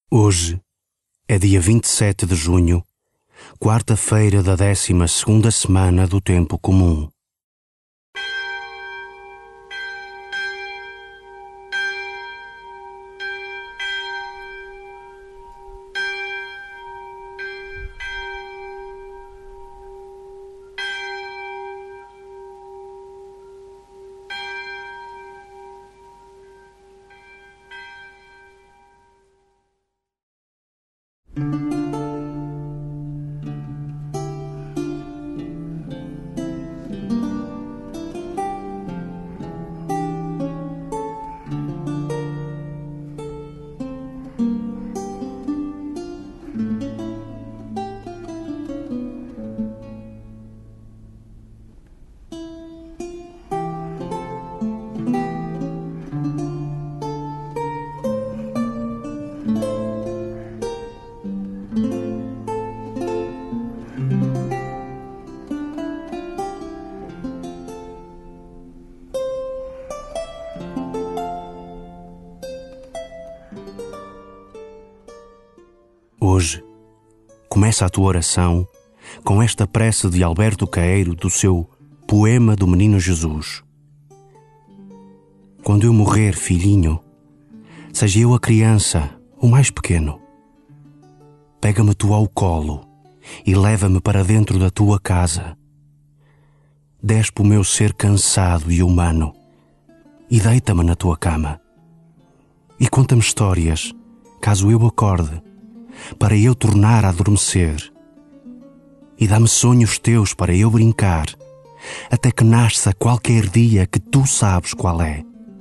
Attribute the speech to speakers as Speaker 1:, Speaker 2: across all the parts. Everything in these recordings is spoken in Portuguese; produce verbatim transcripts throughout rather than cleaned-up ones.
Speaker 1: Hoje é dia vinte e sete de junho, quarta-feira da décima segunda semana do Tempo Comum. Hoje, começa a tua oração com esta prece de Alberto Caeiro do seu Poema do Menino Jesus. Quando eu morrer, filhinho, seja eu a criança, o mais pequeno, pega-me tu ao colo e leva-me para dentro da tua casa. Despe o meu ser cansado e humano e deita-me na tua cama. E conta-me histórias, caso eu acorde, para eu tornar a adormecer. E dá-me sonhos teus para eu brincar, até que nasça qualquer dia que tu sabes qual é.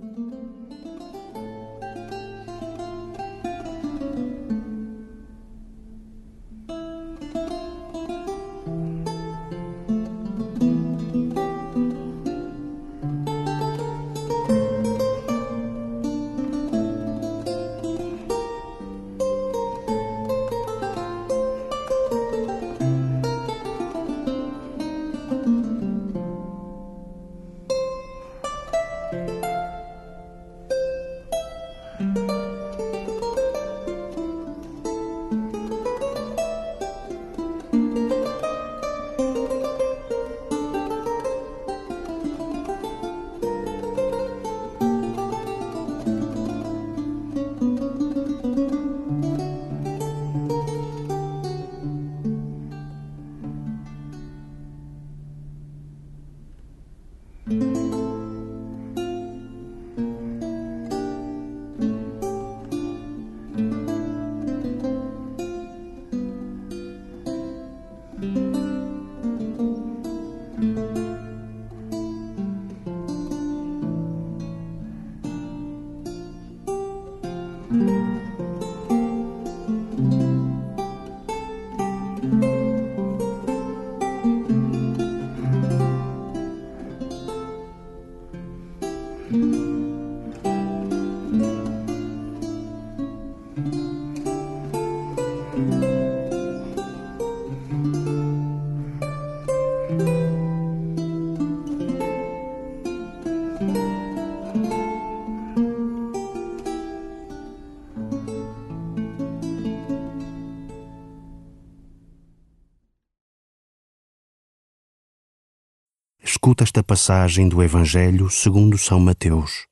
Speaker 1: Escuta esta passagem do Evangelho segundo São Mateus.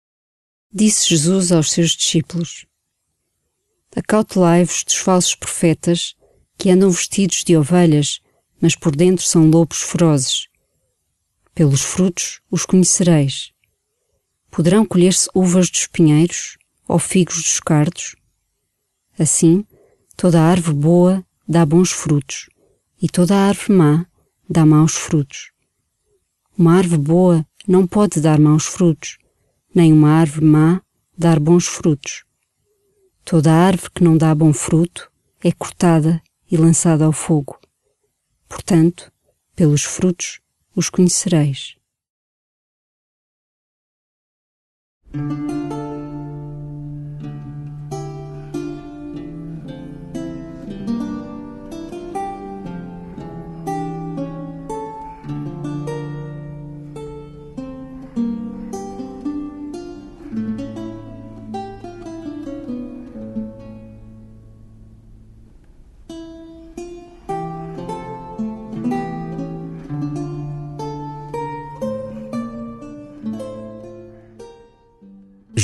Speaker 2: Disse Jesus aos seus discípulos: Acautelai-vos dos falsos profetas que andam vestidos de ovelhas, mas por dentro são lobos ferozes. Pelos frutos os conhecereis. Poderão colher-se uvas dos pinheiros ou figos dos cardos? Assim, toda a árvore boa dá bons frutos, e toda a árvore má dá maus frutos. Uma árvore boa não pode dar maus frutos, nem uma árvore má dar bons frutos. Toda a árvore que não dá bom fruto é cortada e lançada ao fogo. Portanto, pelos frutos os conhecereis.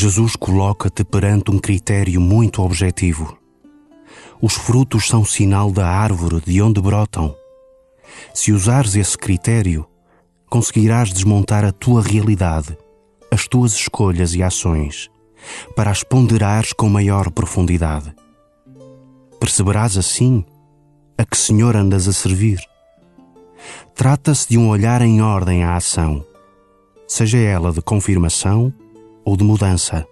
Speaker 1: Jesus coloca-te perante um critério muito objetivo. Os frutos são sinal da árvore de onde brotam. Se usares esse critério, conseguirás desmontar a tua realidade, as tuas escolhas e ações, para as ponderares com maior profundidade. Perceberás assim a que Senhor andas a servir. Trata-se de um olhar em ordem à ação, seja ela de confirmação ou de mudança.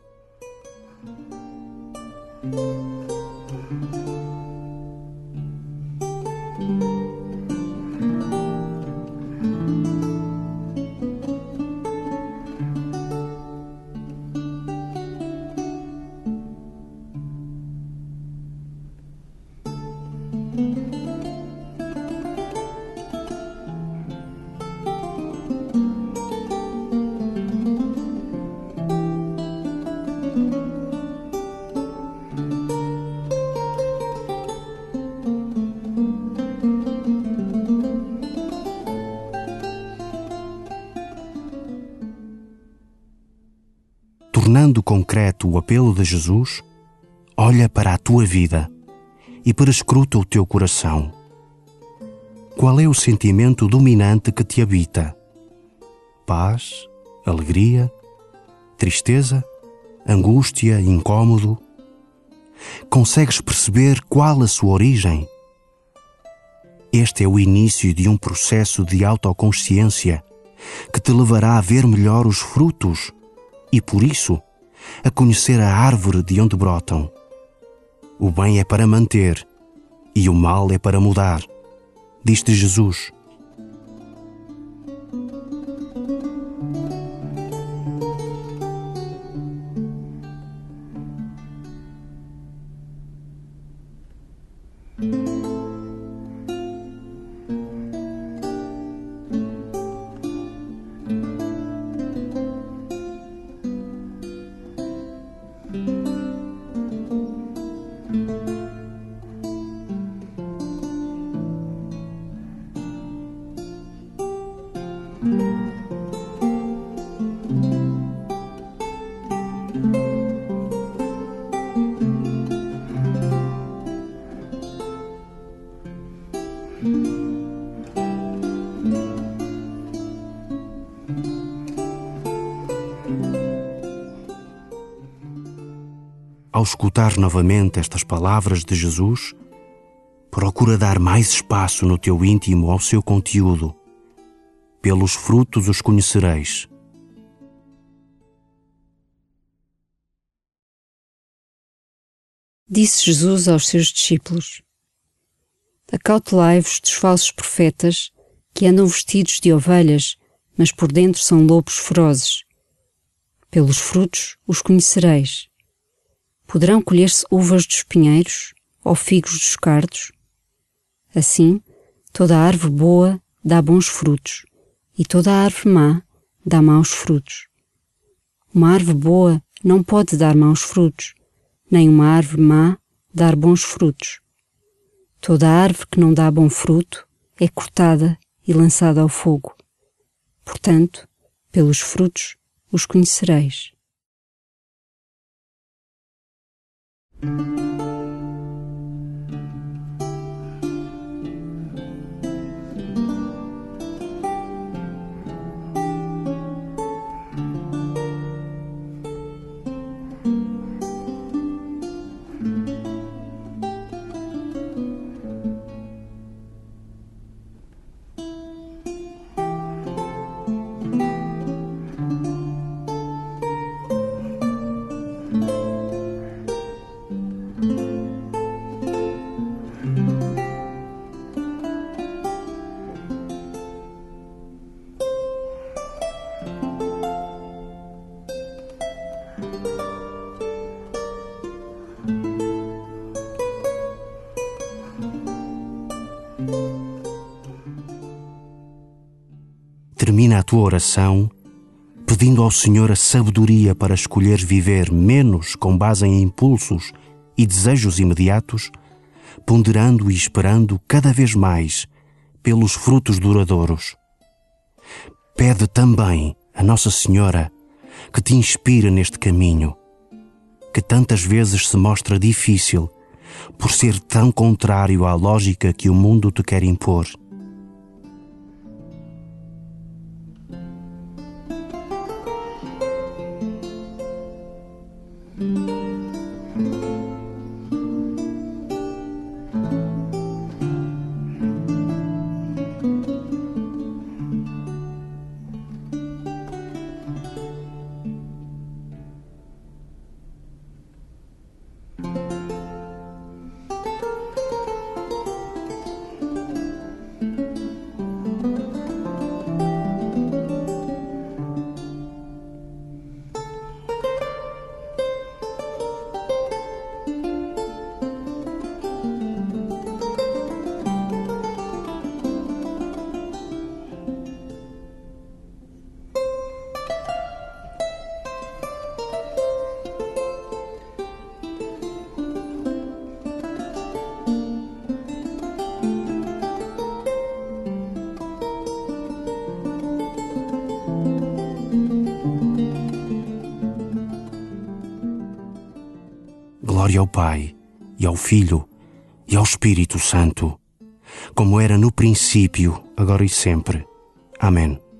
Speaker 1: Tornando concreto o apelo de Jesus, olha para a tua vida e perscruta o teu coração. Qual é o sentimento dominante que te habita? Paz, alegria, tristeza, angústia, incômodo? Consegues perceber qual a sua origem? Este é o início de um processo de autoconsciência que te levará a ver melhor os frutos e, por isso, a conhecer a árvore de onde brotam. O bem é para manter e o mal é para mudar, diz-te Jesus. Ao escutar novamente estas palavras de Jesus, procura dar mais espaço no teu íntimo ao seu conteúdo. Pelos frutos os conhecereis.
Speaker 2: Disse Jesus aos seus discípulos: Acautelai-vos dos falsos profetas que andam vestidos de ovelhas, mas por dentro são lobos ferozes. Pelos frutos os conhecereis. Poderão colher-se uvas dos pinheiros ou figos dos cardos? Assim, toda a árvore boa dá bons frutos, e toda a árvore má dá maus frutos. Uma árvore boa não pode dar maus frutos, nem uma árvore má dar bons frutos. Toda a árvore que não dá bom fruto é cortada e lançada ao fogo. Portanto, pelos frutos os conhecereis.
Speaker 1: Termina a tua oração pedindo ao Senhor a sabedoria para escolher viver menos com base em impulsos e desejos imediatos, ponderando e esperando cada vez mais pelos frutos duradouros. Pede também a Nossa Senhora que te inspira neste caminho, que tantas vezes se mostra difícil por ser tão contrário à lógica que o mundo te quer impor. Glória ao Pai, e ao Filho, e ao Espírito Santo, como era no princípio, agora e sempre. Amém.